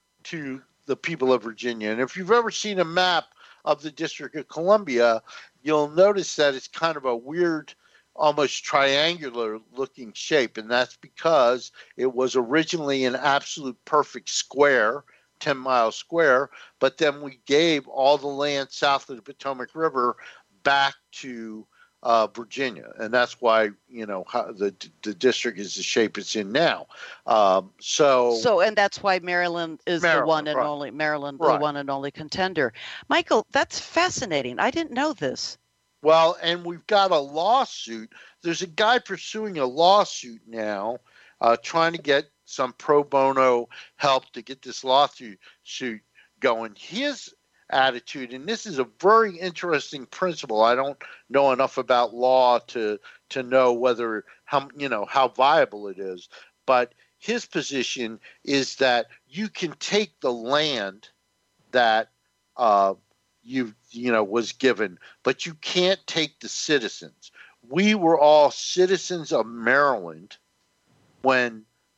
to the people of Virginia. And if you've ever seen a map of the District of Columbia, you'll notice that it's kind of a weird, almost triangular looking shape. And that's because it was originally an absolute perfect square, ten mile square, but then we gave all the land south of the Potomac River back to uh, Virginia. And that's why, you know, how the the district is the shape it's in now. Um, so, so, and that's why Maryland is Maryland, the one and right. only Maryland, Right. the one and only contender. Michael, that's fascinating. I didn't know this. Well, and we've got a lawsuit. There's a guy pursuing a lawsuit now, uh, trying to get some pro bono help to get this lawsuit suit going. His attitude, and this is a very interesting principle. I don't know enough about law to to know whether how you know how viable it is, but his position is that you can take the land that uh, you you know was given, but you can't take the citizens. We were all citizens of Maryland when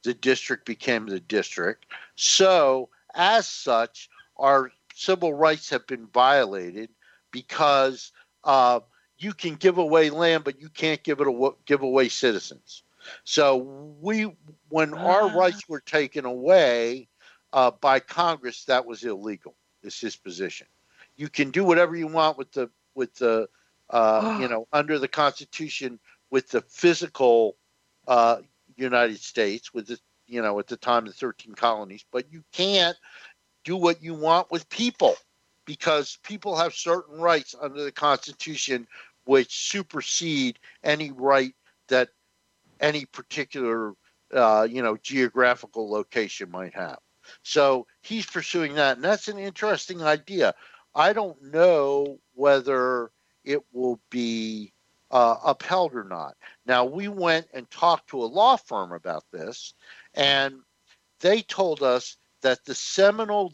the district became the district. So, as such, our civil rights have been violated because uh, you can give away land, but you can't give it aw- give away citizens. So, we, when our rights were taken away uh, by Congress, that was illegal. Is his position. You can do whatever you want with the with the uh, you know under the Constitution with the physical uh, United States, with the, you know, at the time the thirteen colonies, but you can't do what you want with people, because people have certain rights under the Constitution which supersede any right that any particular uh, you know geographical location might have. So he's pursuing that, and that's an interesting idea. I don't know whether it will be uh, upheld or not. Now, we went and talked to a law firm about this, and they told us that the seminal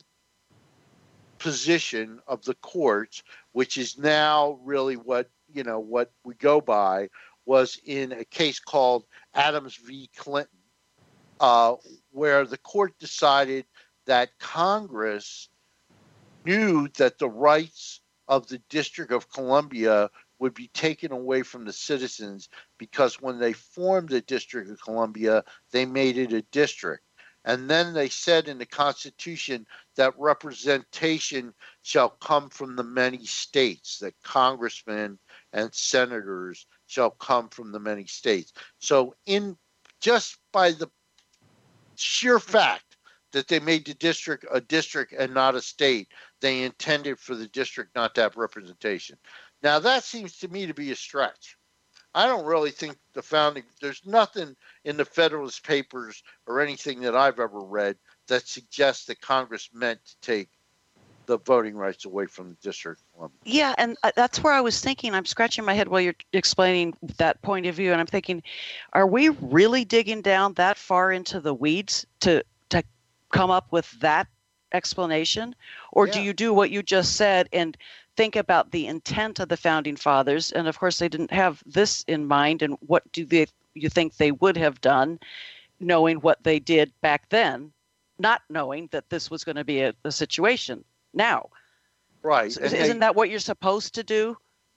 position of the courts, which is now really what, you know, what we go by, was in a case called Adams v. Clinton, uh, where the court decided that Congress knew that the rights of the District of Columbia would be taken away from the citizens, because when they formed the District of Columbia, they made it a district. And then they said in the Constitution that representation shall come from the many states, that congressmen and senators shall come from the many states. So in just by the sheer fact that they made the district a district and not a state, they intended for the district not to have representation. Now, that seems to me to be a stretch. I don't really think the founding, there's nothing in the Federalist Papers or anything that I've ever read that suggests that Congress meant to take the voting rights away from the District of Columbia. Yeah, and that's where I was thinking. I'm scratching my head while you're explaining that point of view, and I'm thinking, are we really digging down that far into the weeds to to come up with that explanation? Or yeah. do you do what you just said and think about the intent of the Founding Fathers? And of course, they didn't have this in mind. And what do they, you think they would have done, knowing what they did back then, not knowing that this was going to be a, a situation now? Right. So isn't they, that what you're supposed to do?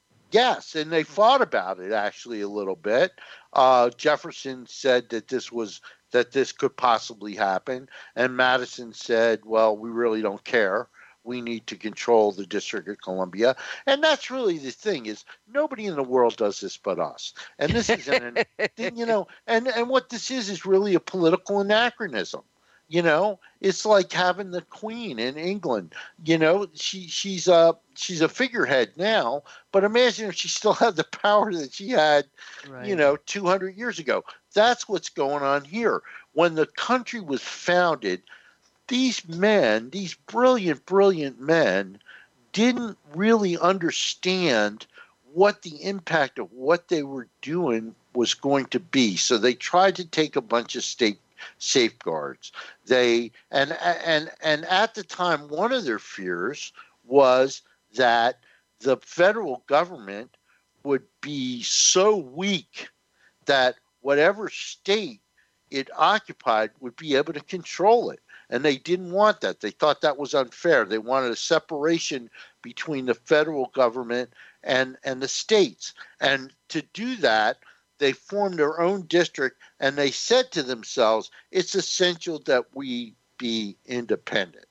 Yes, and they fought about it actually a little bit. Uh, Jefferson said that this was that this could possibly happen, and Madison said, "Well, we really don't care. We need to control the District of Columbia." And that's really the thing, is nobody in the world does this but us. And this is an, you know, and and what this is is really a political anachronism. You know, it's like having the Queen in England. You know, she she's a she's a figurehead now, but imagine if she still had the power that she had, right. you know, two hundred years ago. That's what's going on here. When the country was founded, these men, these brilliant, brilliant men, didn't really understand what the impact of what they were doing was going to be. So they tried to take a bunch of state safeguards. They and and and at the time, one of their fears was that the federal government would be so weak that whatever state it occupied would be able to control it. And they didn't want that. They thought that was unfair. They wanted a separation between the federal government and and the states. And to do that, they formed their own district, and they said to themselves, it's essential that we be independent.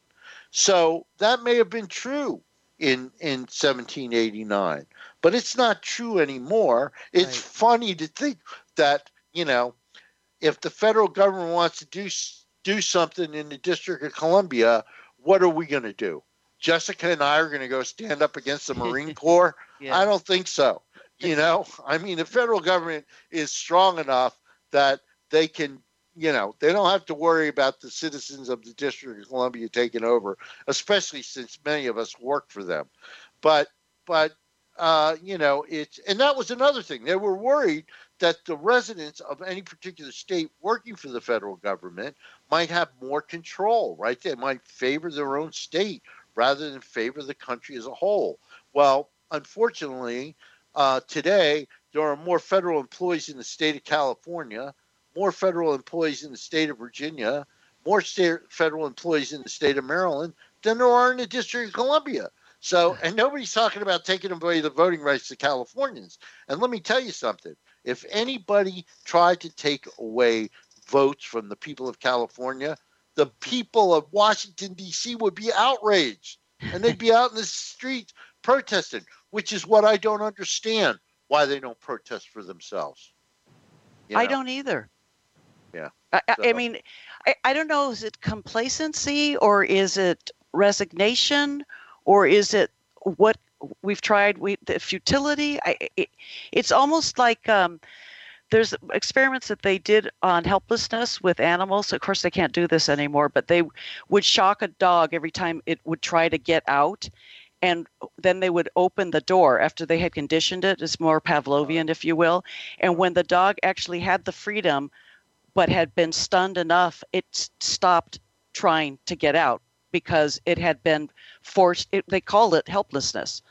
So that may have been true in, in seventeen eighty-nine, but it's not true anymore. It's right. funny to think that, you know, if the federal government wants to do, do something in the District of Columbia, what are we going to do? Jessica and I are going to go stand up against the Marine Corps? Yeah. I don't think so. You know, I mean, the federal government is strong enough that they can, you know, they don't have to worry about the citizens of the District of Columbia taking over, especially since many of us work for them. But, but, uh, you know, it's, and that was another thing. They were worried that the residents of any particular state working for the federal government might have more control, right? They might favor their own state rather than favor the country as a whole. Well, unfortunately, Uh, today, there are more federal employees in the state of California more federal employees in the state of Virginia, more state, federal employees in the state of Maryland than there are in the District of Columbia. So, and nobody's talking about taking away the voting rights to Californians. And let me tell you something. If anybody tried to take away votes from the people of California, the people of Washington, D C would be outraged. And they'd be out in the streets protesting, which is what I don't understand, why they don't protest for themselves. You know? I don't either. Yeah. I, So- I mean, I, I don't know. Is it complacency or is it resignation or is it what we've tried? We the futility. I, it, it's almost like um, there's experiments that they did on helplessness with animals. Of course, they can't do this anymore, but they would shock a dog every time it would try to get out. And then they would open the door after they had conditioned it. It's more Pavlovian, if you will. And when the dog actually had the freedom, but had been stunned enough, it s- stopped trying to get out because it had been forced. It, they called it helplessness.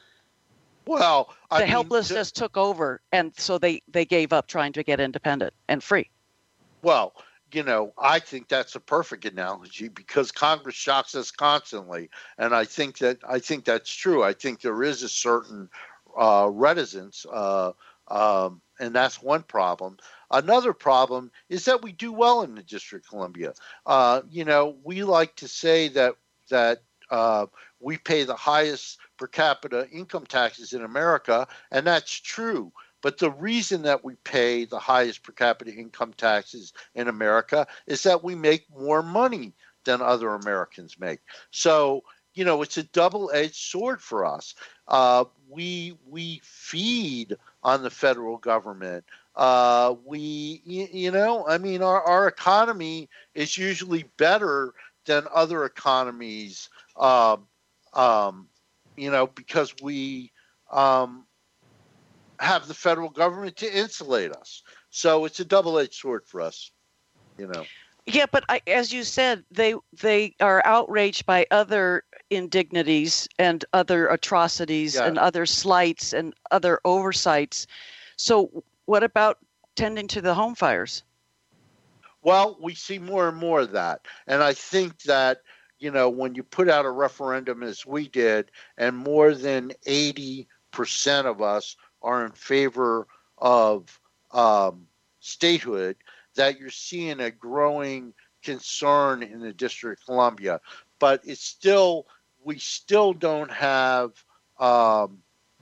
Well, I The mean, helplessness took over, and so they, they gave up trying to get independent and free. Well, you know, I think that's a perfect analogy because Congress shocks us constantly, and I think that I think that's true. I think there is a certain uh, reticence, uh, um, and that's one problem. Another problem is that we do well in the District of Columbia. Uh, you know, we like to say that that uh, we pay the highest per capita income taxes in America, and that's true. But the reason that we pay the highest per capita income taxes in America is that we make more money than other Americans make. So, you know, it's a double-edged sword for us. Uh, we we feed on the federal government. Uh, we, you, you know, I mean, our, our economy is usually better than other economies, um, um, you know, because we um, – have the federal government to insulate us. So it's a double-edged sword for us, you know. Yeah, but I, as you said, they they are outraged by other indignities and other atrocities Yeah. and other slights and other oversights. So what about tending to the home fires? Well, we see more and more of that. And I think that, you know, when you put out a referendum as we did, and more than eighty percent of us are in favor of um, statehood, that you're seeing a growing concern in the District of Columbia. But it's still, we still don't have um,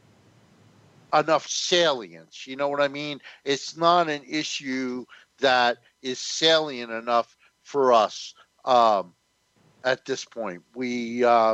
enough salience. You know what I mean? It's not an issue that is salient enough for us um, at this point. We uh,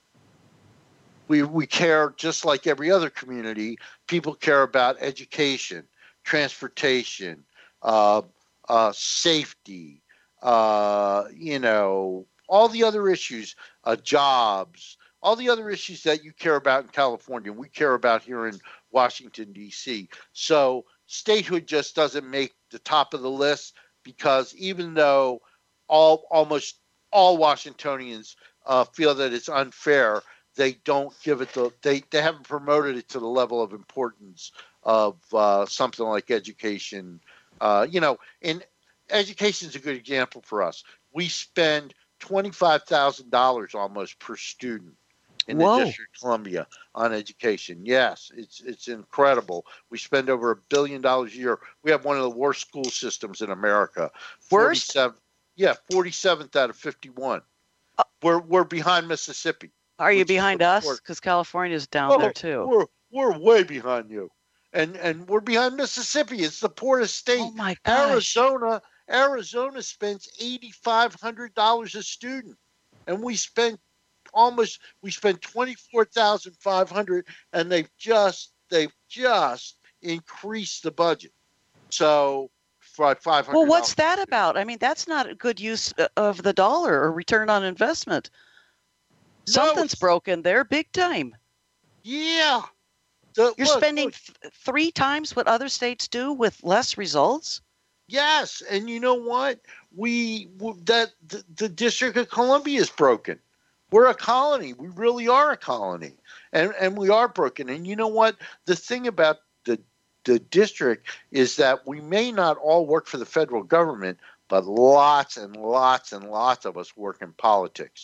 We we care just like every other community. People care about education, transportation, uh, uh, safety, uh, you know, all the other issues, uh, jobs, all the other issues that you care about in California, we care about here in Washington, D C. So statehood just doesn't make the top of the list because even though all almost all Washingtonians uh, feel that it's unfair, they don't give it the they, they haven't promoted it to the level of importance of uh, something like education. Uh, you know, and education is a good example for us. We spend twenty-five thousand dollars almost per student in Whoa. the District of Columbia on education. Yes, it's it's incredible. We spend over a billion dollars a year. We have one of the worst school systems in America. Worst? forty-seven Yeah, forty-seventh out of fifty-one. Uh, we're we're behind Mississippi. Are you Which is behind the us? report. Because California's down Oh, there too. We're we're way behind you, and and we're behind Mississippi. It's the poorest state. Oh my gosh. Arizona Arizona spends eighty five hundred dollars a student, and we spend almost we spend twenty four thousand five hundred, and they've just they've just increased the budget. So for five hundred. Well, what's that about? I mean, that's not a good use of the dollar or return on investment. Something's it's- broken there, big time. Yeah. The- You're look, spending look, th- three times what other states do with less results. Yes, and you know what? We w- that the, the District of Columbia is broken. We're a colony. We really are a colony, and and we are broken. And you know what? The thing about the the district is that we may not all work for the federal government, but lots and lots and lots of us work in politics.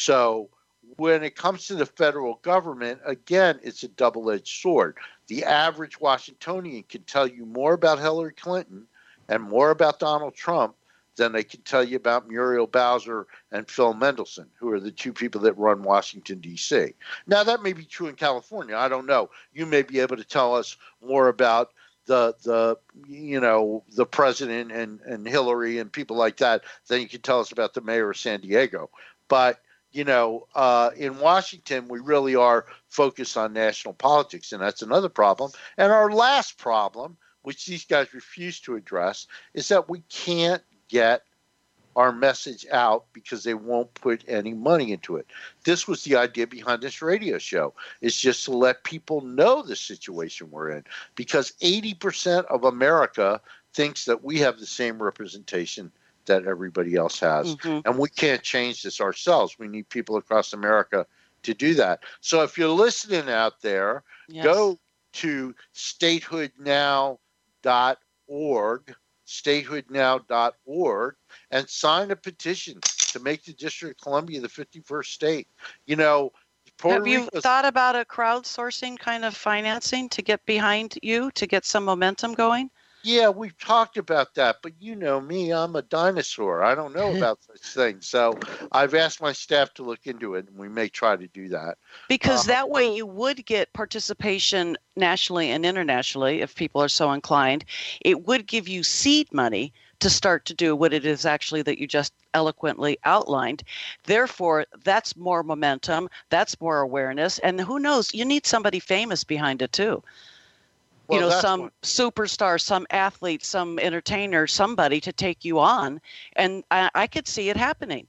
So when it comes to the federal government, again, it's a double-edged sword. The average Washingtonian can tell you more about Hillary Clinton and more about Donald Trump than they can tell you about Muriel Bowser and Phil Mendelssohn, who are the two people that run Washington, D C. Now, that may be true in California. I don't know. You may be able to tell us more about the, the you know, the president and, and Hillary and people like that than you can tell us about the mayor of San Diego. But, you know, uh, in Washington, we really are focused on national politics, and that's another problem. And our last problem, which these guys refuse to address, is that we can't get our message out because they won't put any money into it. This was the idea behind this radio show, is just to let people know the situation we're in, because eighty percent of America thinks that we have the same representation that everybody else has. Mm-hmm. And we can't change this ourselves. We need people across America to do that. So if you're listening out there, yes. go to statehood now dot org, statehood now dot org, and sign a petition to make the District of Columbia the fifty-first state. You know, Puerto have you Rico's, thought about a crowdsourcing kind of financing to get behind you, to get some momentum going? Yeah, we've talked about that, but you know me, I'm a dinosaur. I don't know about such things. So I've asked my staff to look into it, and we may try to do that. Because uh, that way you would get participation nationally and internationally, if people are so inclined. It would give you seed money to start to do what it is actually that you just eloquently outlined. Therefore, that's more momentum, that's more awareness, and who knows, you need somebody famous behind it too. Well, you know, some what... superstar, some athlete, some entertainer, somebody to take you on. And I, I could see it happening.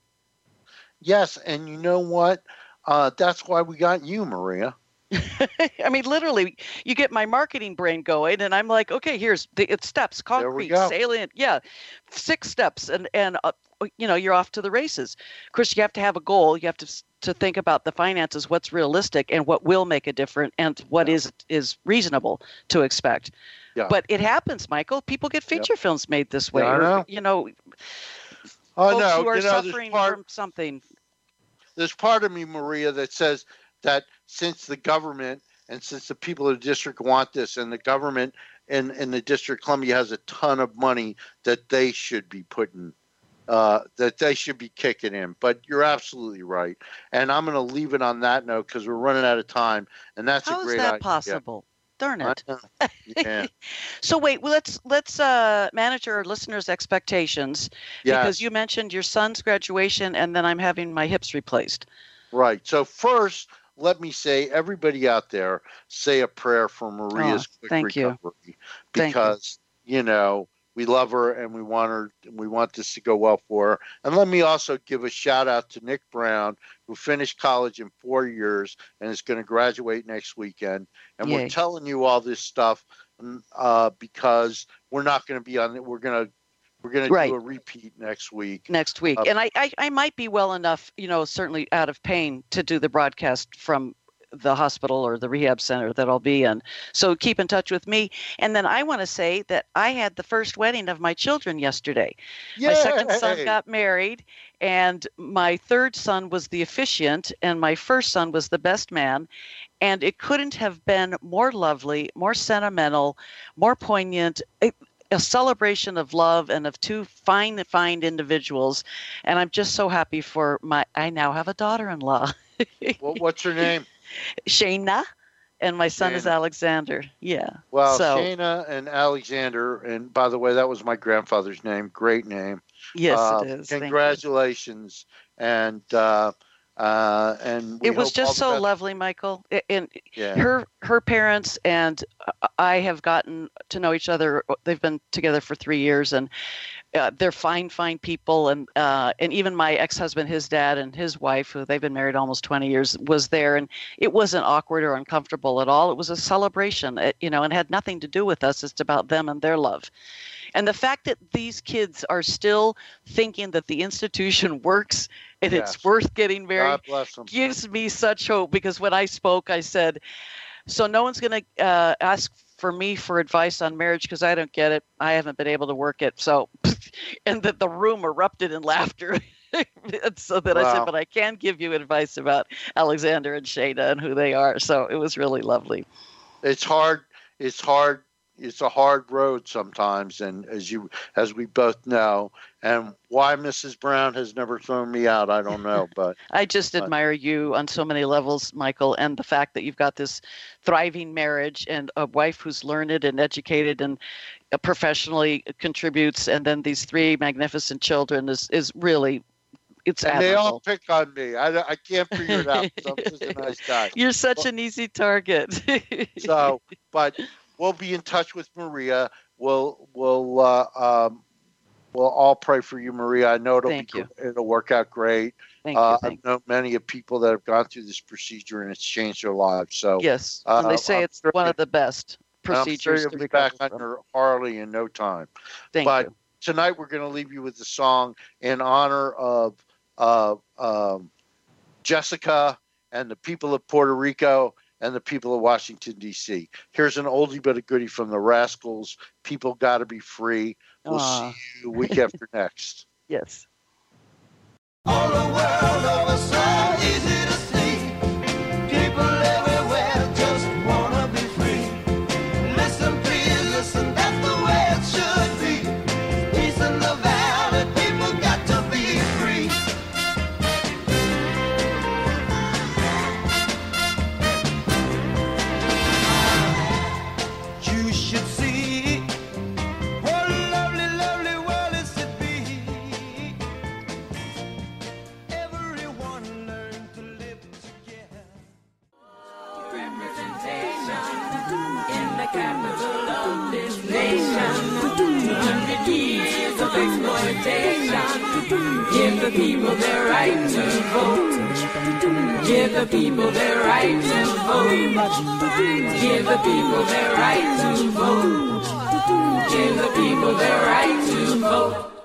Yes. And you know what? Uh, that's why we got you, Maria. I mean, literally, you get my marketing brain going, and I'm like, okay, here's the it's steps, concrete, salient. Yeah, six steps. And, and uh, you know, you're off to the races. Of course, you have to have a goal. You have to to think about the finances, what's realistic and what will make a difference and what yeah. is is reasonable to expect. Yeah. But it happens, Michael. People get feature yep. films made this way. Yeah, I or, know. You know, I folks know. who are you know, suffering part, from something. There's part of me, Maria, that says that since the government and since the people of the district want this, and the government in, in the District of Columbia has a ton of money that they should be putting Uh, that they should be kicking in. But you're absolutely right. And I'm going to leave it on that note because we're running out of time. And that's How a great idea. How is idea. that possible? Darn it. Yeah. So wait, well, let's let's uh, manage our listeners' expectations yes. because you mentioned your son's graduation and then I'm having my hips replaced. Right. So first, let me say, everybody out there, say a prayer for Maria's oh, quick thank recovery. You. Because, you. you know, we love her and we want her. We want this to go well for her. And let me also give a shout out to Nick Brown, who finished college in four years and is going to graduate next weekend. And Yay. We're telling you all this stuff uh, because we're not going to be on it. We're going to we're going right. to do a repeat next week. Next week, uh, and I, I I might be well enough, you know, certainly out of pain to do the broadcast from the hospital or the rehab center that I'll be in. So keep in touch with me. And then I want to say that I had the first wedding of my children yesterday. Yay! My second son got married and my third son was the officiant and my first son was the best man. And it couldn't have been more lovely, more sentimental, more poignant. It, a celebration of love and of two fine, fine individuals. And I'm just so happy for my, I now have a daughter-in-law. Well, what's her name? Shayna, and my son Shayna. is Alexander. Yeah. Well, so, Shayna and Alexander, and by the way, that was my grandfather's name. Great name. Yes, uh, it is. Congratulations, and uh, uh, and we it was hope just all the so best. lovely, Michael. And Yeah. her her parents and I have gotten to know each other. They've been together for three years, and uh, they're fine, fine people. And uh, and even my ex-husband, his dad, and his wife, who they've been married almost twenty years, was there, and it wasn't awkward or uncomfortable at all. It was a celebration, it, you know, and had nothing to do with us. It's about them and their love. And the fact that these kids are still thinking that the institution works and Yes. it's worth getting married God bless them. gives me such hope, because when I spoke, I said, so no one's going to uh, ask for me for advice on marriage because I don't get it. I haven't been able to work it. So, and that the room erupted in laughter. So that wow. I said, but I can give you advice about Alexander and Shayna and who they are. So it was really lovely. It's hard. It's hard. It's a hard road sometimes. And as you, as we both know, and why Missus Brown has never thrown me out, I don't know. But I just but. admire you on so many levels, Michael, and the fact that you've got this thriving marriage and a wife who's learned and educated and professionally contributes. And then these three magnificent children is, is really, it's and admirable. They all pick on me. I, I can't figure it out. I'm just a nice guy. You're such well, an easy target. So, but we'll be in touch with Maria. We'll we'll uh, um, we'll all pray for you, Maria. I know it'll Thank be you. It'll work out great. Thank uh, you. Thank I've known many of people that have gone through this procedure and it's changed their lives. So yes, uh, and they say I'm it's sure one of the best procedures I'm sure to you'll be back on from. your Harley in no time. Thank but you. Tonight we're going to leave you with a song in honor of uh, um, Jessica and the people of Puerto Rico and the people of Washington, D C. Here's an oldie but a goodie from the Rascals. People Gotta Be Free. We'll Aww. see you week after next. Yes. All the world over so easy to see. People everywhere just wanna be free. Listen, please, listen, that's the way it should be. Peace in the valley, people got to be free. You should see what a lovely, lovely world is to be. Everyone learn to live together. Representation in the capital of this nation. two hundred years of exploitation. Give the people their right to vote. Give the people their right to vote. Give the people their right to vote. Give the people their right to vote.